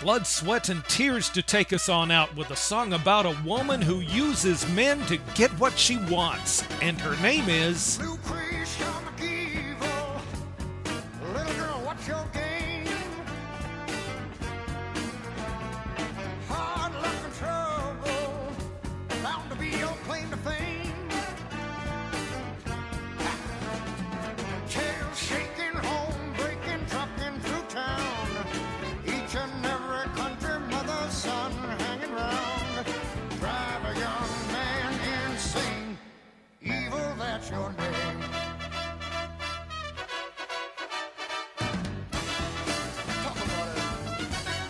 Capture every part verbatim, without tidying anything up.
blood, sweat, and tears to take us on out with a song about a woman who uses men to get what she wants. And her name is Lucretia McEvil. Little girl, what's your game? Hard luck and trouble, bound to be your claim to fame. Tail shaking, home breaking, trucking through town. Each and every country mother's son hanging round. Drive a young man insane. Evil, that's your name. Talk about it.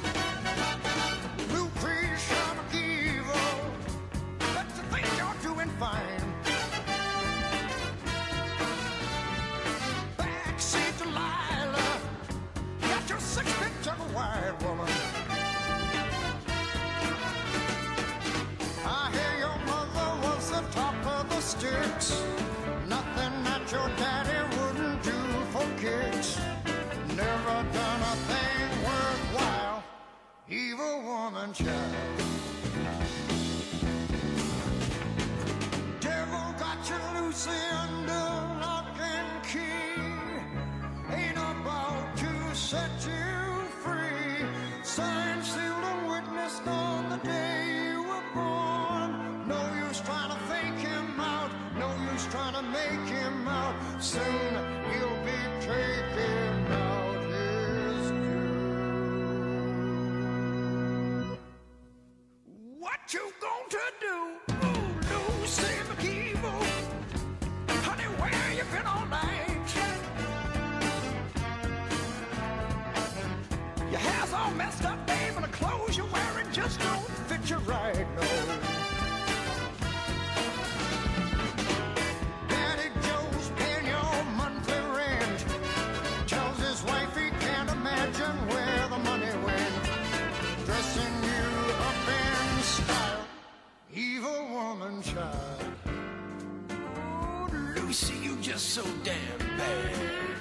Lucretia McEvil. Let's think you're doing fine. Backseat Delilah. Got your six-pick of a white woman. I hear your mother was the top of the sticks. Nothing that your daddy wouldn't do for kicks. Never done a thing worthwhile. Evil woman child. Devil got you loose under lock and key. Ain't about to set you free. Signed, sealed, and witnessed on the day you were born. No use trying to fake him out. No use trying to make him out. Soon he'll be taking out his due. What you going to do? Ooh, Lucy McEvil. Honey, where you been all night? Your hair's all messed up, babe, and the clothes you're wearing just don't fit you right, no. Daddy Joe's paying your monthly rent. Tells his wife he can't imagine where the money went. Dressing you up in style, evil woman child. Oh, Lucy, you just so damn bad.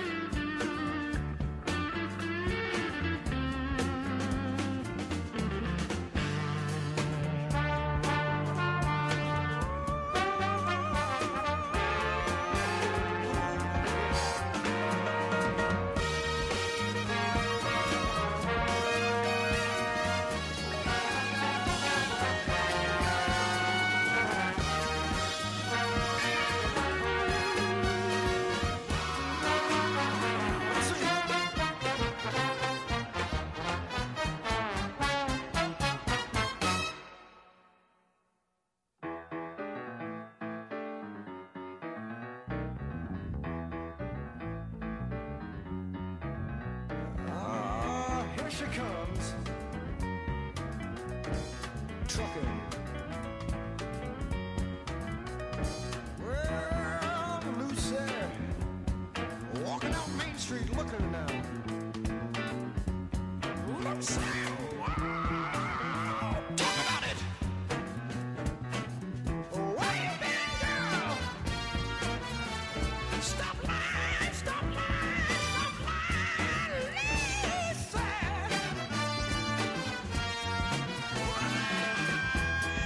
She comes, trucking. Well, Lucy, walking out Main Street looking now. Lucy, wow, talk about it. Where you been, girl? Stop lying, stop lying, stop lying, Lucy.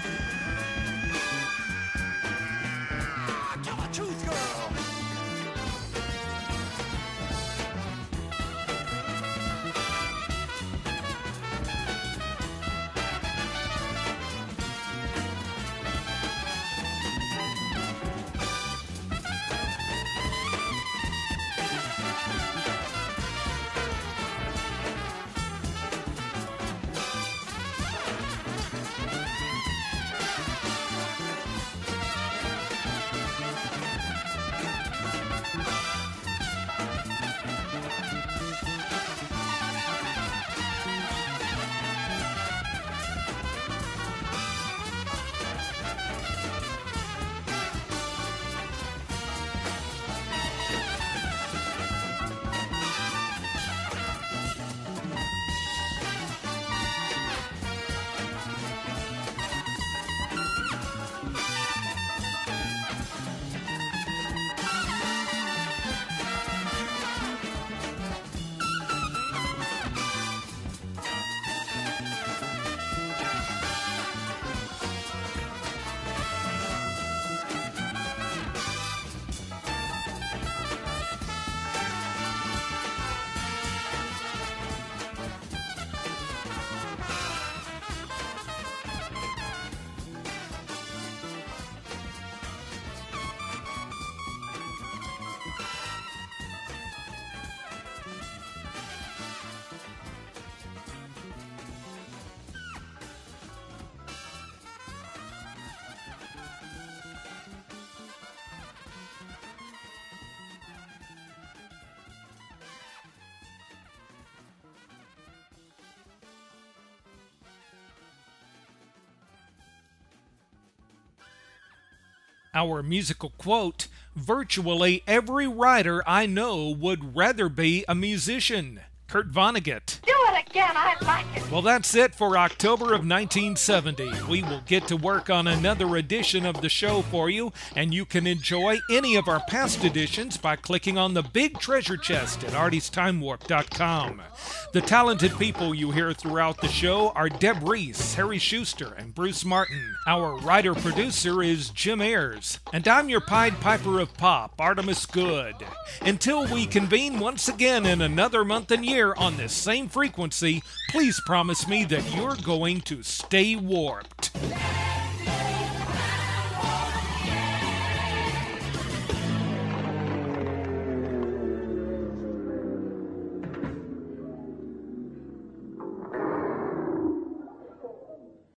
Our musical quote, virtually every writer I know would rather be a musician. Kurt Vonnegut. Do it again, I like it. Well, that's it for October of nineteen seventy. We will get to work on another edition of the show for you, and you can enjoy any of our past editions by clicking on the big treasure chest at arties time warp dot com. The talented people you hear throughout the show are Deb Reese, Harry Schuster, and Bruce Martin. Our writer-producer is Jim Ayers, and I'm your Pied Piper of Pop, Artemis Good. Until we convene once again in another month and year on this same frequency, please promise me that you're going to stay warped.